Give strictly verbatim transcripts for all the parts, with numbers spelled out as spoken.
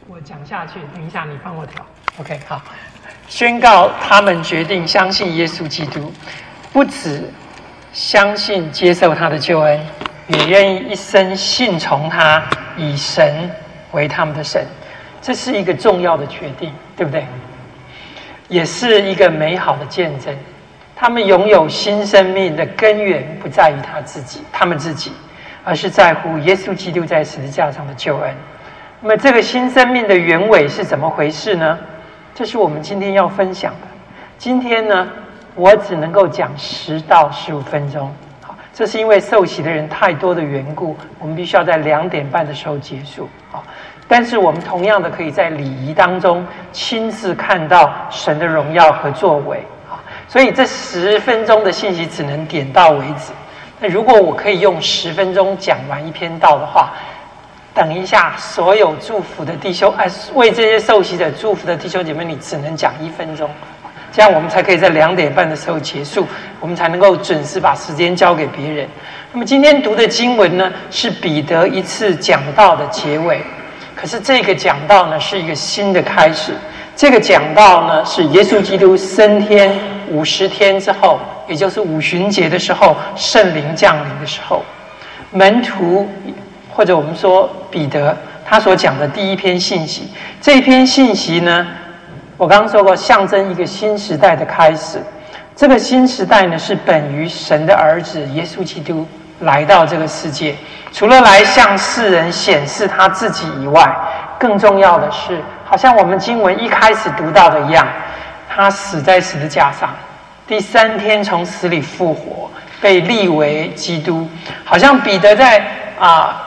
我讲下去，等一下你帮我调。OK， 好。宣告他们决定相信耶稣基督，不只相信接受他的救恩，也愿意一生信从他，以神为他们的神。这是一个重要的决定，对不对？也是一个美好的见证。他们拥有新生命的根源不在于他自己，他们自己，而是在乎耶稣基督在十字架上的救恩。那么这个新生命的原委是怎么回事呢？这是我们今天要分享的。今天呢，我只能够讲十到十五分钟。好，这是因为受洗的人太多的缘故，我们必须要在两点半的时候结束。好，但是我们同样的可以在礼仪当中亲自看到神的荣耀和作为。好，所以这十分钟的信息只能点到为止。那如果我可以用十分钟讲完一篇道的话，等一下，所有祝福的弟兄，哎，为这些受洗者祝福的弟兄姐妹，你只能讲一分钟，这样我们才可以在两点半的时候结束，我们才能够准时把时间交给别人。那么今天读的经文呢，是彼得一次讲道的结尾，可是这个讲道呢，是一个新的开始。这个讲道呢，是耶稣基督升天五十天之后，也就是五旬节的时候，圣灵降临的时候，门徒。或者我们说彼得他所讲的第一篇信息，这一篇信息呢，我刚刚说过，象征一个新时代的开始。这个新时代呢，是本于神的儿子耶稣基督来到这个世界，除了来向世人显示他自己以外，更重要的是，好像我们经文一开始读到的一样，他死在十字架上，第三天从死里复活，被立为基督。好像彼得在啊。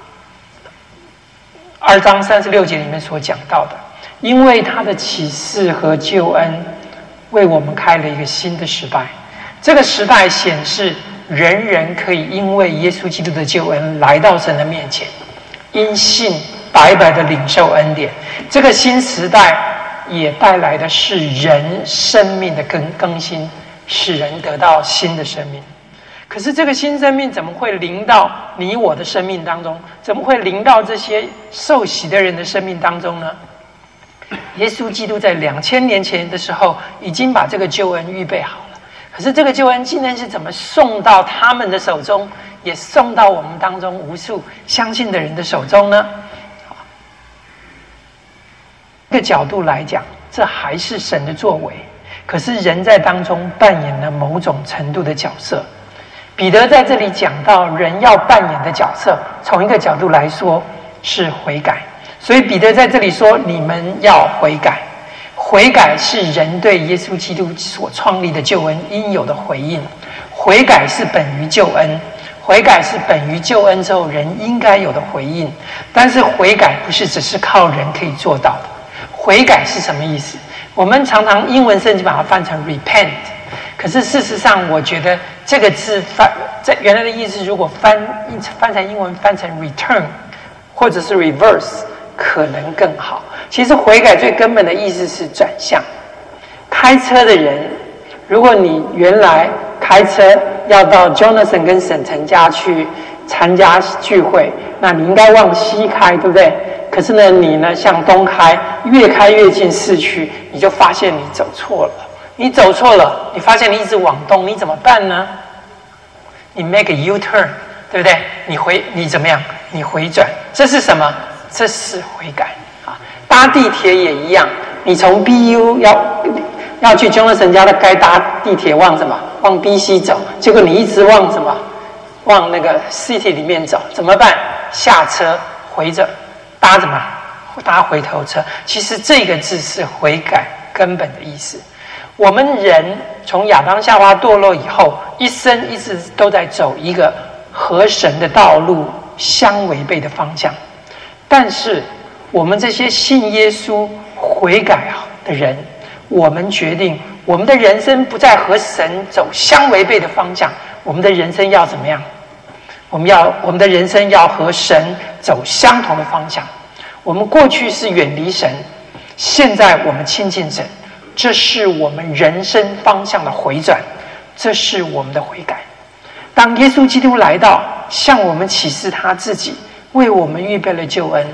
二章三十六节里面所讲到的，因为他的启示和救恩为我们开了一个新的时代。这个时代显示人人可以因为耶稣基督的救恩来到神的面前，因信白白的领受恩典。这个新时代也带来的是人生命的更更新，使人得到新的生命。可是这个新生命怎么会临到你我的生命当中？怎么会临到这些受洗的人的生命当中呢？耶稣基督在两千年前的时候已经把这个救恩预备好了。可是这个救恩今天是怎么送到他们的手中，也送到我们当中无数相信的人的手中呢？这个角度来讲，这还是神的作为。可是人在当中扮演了某种程度的角色。彼得在这里讲到人要扮演的角色，从一个角度来说是悔改，所以彼得在这里说你们要悔改。悔改是人对耶稣基督所创立的救恩应有的回应，悔改是本于救恩，悔改是本于救恩之后人应该有的回应。但是悔改不是只是靠人可以做到的。悔改是什么意思？我们常常英文圣经把它翻成 repent，可是事实上，我觉得这个字翻在原来的意思，如果翻翻成英文翻成 return， 或者是 reverse， 可能更好。其实悔改最根本的意思是转向。开车的人，如果你原来开车要到 Jonathan 跟沈晨家去参加聚会，那你应该往西开，对不对？可是呢，你呢向东开，越开越近市区，你就发现你走错了。你走错了，你发现你一直往东，你怎么办呢？你 make a U-turn， 对不对？你回你怎么样？你回转，这是什么？这是悔改啊！搭地铁也一样，你从 B U 要要去 Jonathan 家的，该搭地铁往什么？往 B C 走，结果你一直往什么？往那个 City 里面走，怎么办？下车回着，搭什么？搭回头车。其实这个字是悔改根本的意思。我们人从亚当夏娃堕落以后，一生一直都在走一个和神的道路相违背的方向。但是我们这些信耶稣悔改的人，我们决定我们的人生不再和神走相违背的方向，我们的人生要怎么样？我们要我们的人生要和神走相同的方向。我们过去是远离神，现在我们亲近神。这是我们人生方向的回转，这是我们的悔改。当耶稣基督来到，向我们启示他自己，为我们预备了救恩，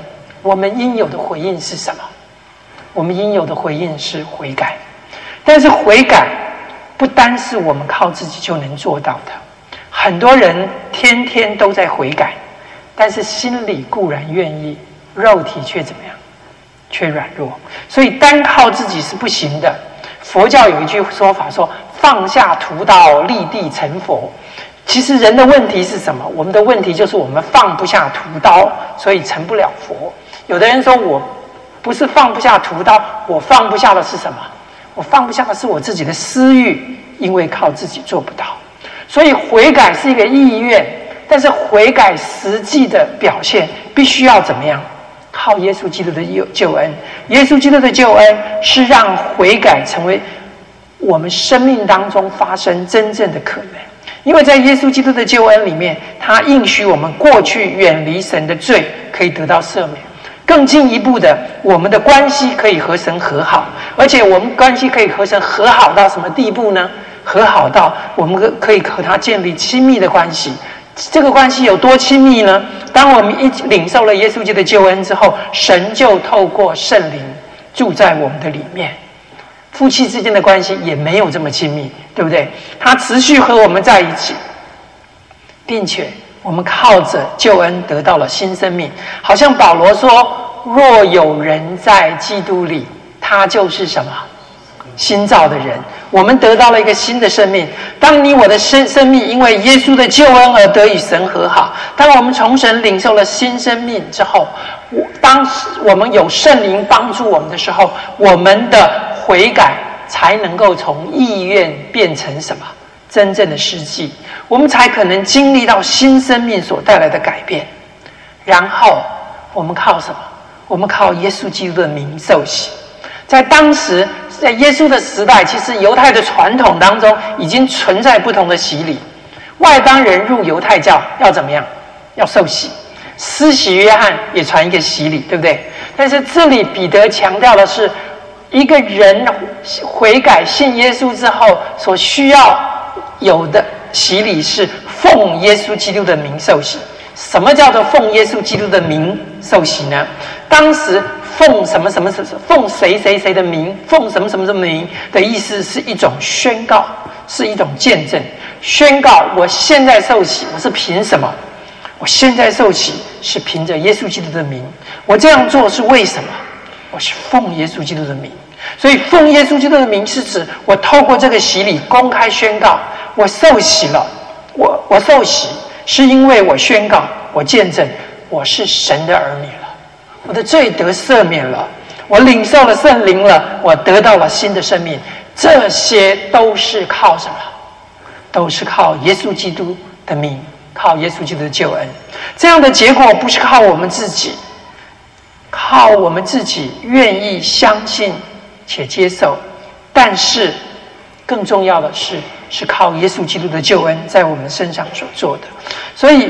我们应有的回应是什么？我们应有的回应是悔改。但是悔改不单是我们靠自己就能做到的，很多人天天都在悔改，但是心里固然愿意，肉体却怎么样？却软弱。所以单靠自己是不行的。佛教有一句说法说，放下屠刀，立地成佛。其实人的问题是什么？我们的问题就是我们放不下屠刀，所以成不了佛。有的人说，我不是放不下屠刀，我放不下的是什么？我放不下的是我自己的私欲，因为靠自己做不到。所以悔改是一个意愿，但是悔改实际的表现必须要怎么样？靠耶稣基督的救恩。耶稣基督的救恩是让悔改成为我们生命当中发生真正的可能。因为在耶稣基督的救恩里面，他应许我们过去远离神的罪可以得到赦免，更进一步的，我们的关系可以和神和好，而且我们关系可以和神和好到什么地步呢？和好到我们可以和他建立亲密的关系。这个关系有多亲密呢？当我们一领受了耶稣基督的救恩之后，神就透过圣灵住在我们的里面。夫妻之间的关系也没有这么亲密，对不对？他持续和我们在一起，并且我们靠着救恩得到了新生命。好像保罗说，若有人在基督里，他就是什么？新造的人。我们得到了一个新的生命。当你我的生生命因为耶稣的救恩而得与神和好，当我们从神领受了新生命之后，当我们有圣灵帮助我们的时候，我们的悔改才能够从意愿变成什么？真正的实际，我们才可能经历到新生命所带来的改变。然后我们靠什么？我们靠耶稣基督的名受洗。在当时，在耶稣的时代，其实犹太的传统当中已经存在不同的洗礼。外邦人入犹太教要怎么样？要受洗。施洗约翰也传一个洗礼，对不对？但是这里彼得强调的是，一个人悔改信耶稣之后所需要有的洗礼是奉耶稣基督的名受洗。什么叫做奉耶稣基督的名受洗呢？当时奉什么什么什么，奉谁谁谁的名，奉什么什么的名的意思是一种宣告，是一种见证。宣告我现在受洗，我是凭什么？我现在受洗是凭着耶稣基督的名。我这样做是为什么？我是奉耶稣基督的名。所以奉耶稣基督的名是指我透过这个洗礼公开宣告，我受洗了。我我受洗是因为我宣告，我见证我是神的儿女了，我的罪得赦免了，我领受了圣灵了，我得到了新的生命。这些都是靠什么？都是靠耶稣基督的名，靠耶稣基督的救恩。这样的结果不是靠我们自己，靠我们自己愿意相信且接受，但是更重要的是是靠耶稣基督的救恩在我们身上所做的。所以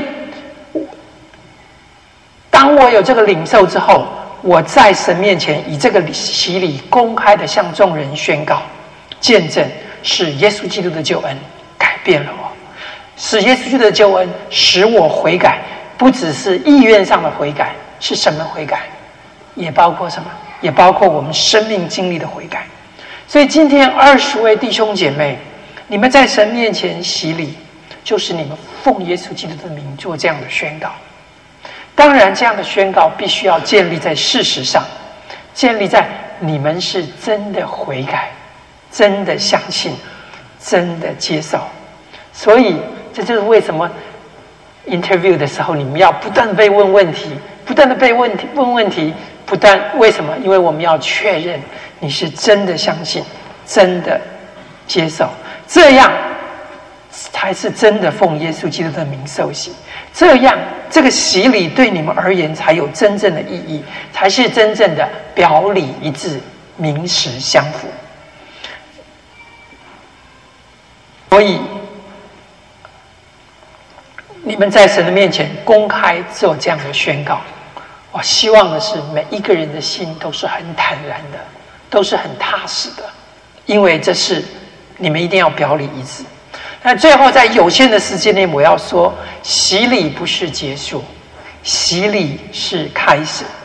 当我有这个领受之后，我在神面前以这个洗礼公开的向众人宣告见证，是耶稣基督的救恩改变了我，是耶稣基督的救恩使我悔改，不只是意愿上的悔改，是什么悔改？也包括什么？也包括我们生命经历的悔改。所以今天二十位弟兄姐妹，你们在神面前洗礼，就是你们奉耶稣基督的名做这样的宣告。当然这样的宣告必须要建立在事实上，建立在你们是真的悔改，真的相信，真的接受。所以这就是为什么 interview 的时候你们要不断的被问问题，不断的被问题问问题，不断为什么？因为我们要确认你是真的相信，真的接受，这样才是真的奉耶稣基督的名受洗。这样这个洗礼对你们而言才有真正的意义，才是真正的表里一致，名实相符。所以你们在神的面前公开做这样的宣告，我希望的是每一个人的心都是很坦然的，都是很踏实的，因为这是你们一定要表里一致。那最后在有限的时间内，我要说，洗礼不是结束，洗礼是开始。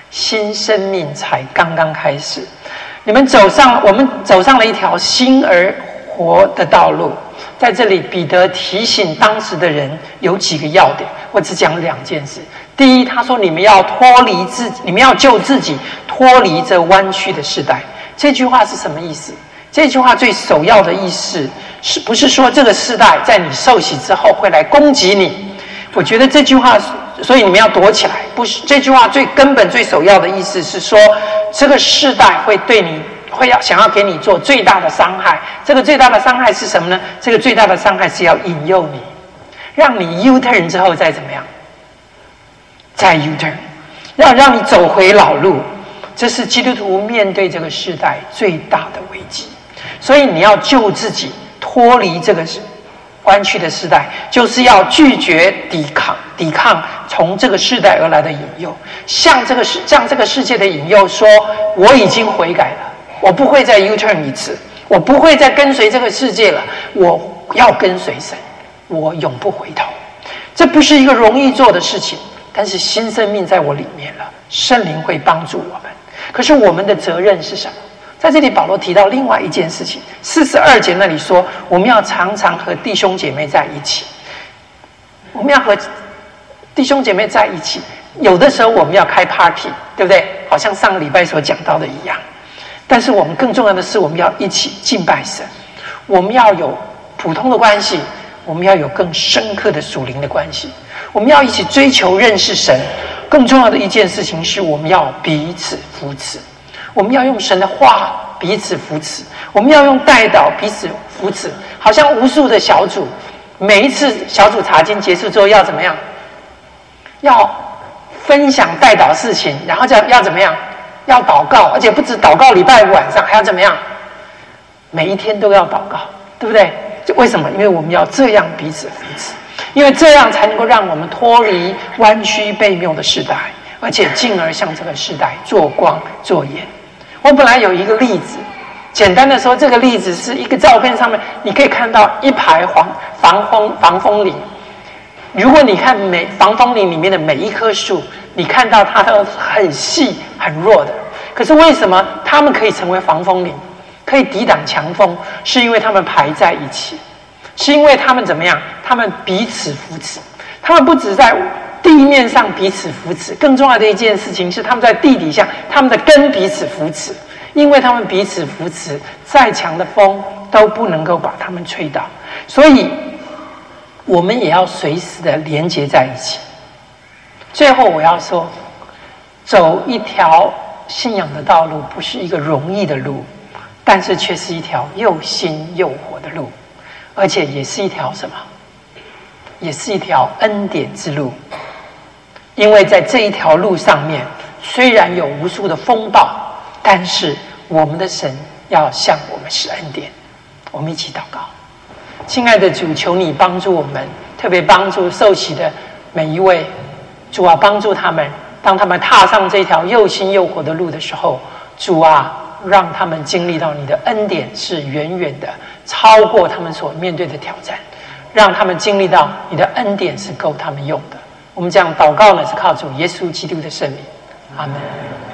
新生命才刚刚开始。你们走上，我们走上了一条新而活的道路。在这里，彼得提醒当时的人有几个要点，我只讲两件事。第一，他说你们要脱离自己，你们要救自己，脱离这弯曲的世代。这句话是什么意思？这句话最首要的意思是不是说这个世代在你受洗之后会来攻击你？我觉得这句话，所以你们要躲起来。不是这句话最根本、最首要的意思是说，这个世代会对你。会要想要给你做最大的伤害，这个最大的伤害是什么呢？这个最大的伤害是要引诱你，让你 U turn 之后再怎么样，再 U turn， 要让你走回老路。这是基督徒面对这个时代最大的危机。所以你要救自己，脱离这个弯曲的时代，就是要拒绝抵抗抵抗从这个世代而来的引诱，向这个世向这个世界的引诱说：我已经悔改了。我不会再 U turn 一次，我不会再跟随这个世界了，我要跟随神，我永不回头。这不是一个容易做的事情，但是新生命在我里面了，圣灵会帮助我们。可是我们的责任是什么？在这里保罗提到另外一件事情，四十二节那里说，我们要常常和弟兄姐妹在一起，我们要和弟兄姐妹在一起。有的时候我们要开 party， 对不对？好像上个礼拜所讲到的一样。但是我们更重要的是，我们要一起敬拜神。我们要有普通的关系，我们要有更深刻的属灵的关系。我们要一起追求认识神。更重要的一件事情是，我们要彼此扶持。我们要用神的话彼此扶持，我们要用代祷彼此扶持。好像无数的小组，每一次小组查经结束之后要怎么样？要分享代祷事情，然后要要怎么样？要祷告，而且不止祷告礼拜五晚上，还要怎么样？每一天都要祷告，对不对？就为什么？因为我们要这样彼此扶持，因为这样才能够让我们脱离弯曲悖谬的时代，而且进而向这个时代做光做盐。我本来有一个例子，简单的说，这个例子是一个照片上面，你可以看到一排黄防风防风林。如果你看每防风林里面的每一棵树，你看到它都很细很弱的，可是为什么它们可以成为防风林，可以抵挡强风？是因为它们排在一起，是因为它们怎么样？它们彼此扶持。它们不只在地面上彼此扶持，更重要的一件事情是，它们在地底下，它们的根彼此扶持。因为它们彼此扶持，再强的风都不能够把它们吹倒。所以我们也要随时的连结在一起。最后我要说，走一条信仰的道路不是一个容易的路，但是却是一条又新又活的路，而且也是一条什么？也是一条恩典之路。因为在这一条路上面，虽然有无数的风暴，但是我们的神要向我们施恩典。我们一起祷告。亲爱的主，求你帮助我们，特别帮助受洗的每一位。主啊，帮助他们，当他们踏上这条又新又活的路的时候，主啊，让他们经历到你的恩典是远远的超过他们所面对的挑战，让他们经历到你的恩典是够他们用的。我们这样祷告呢，是靠主耶稣基督的圣名，阿们。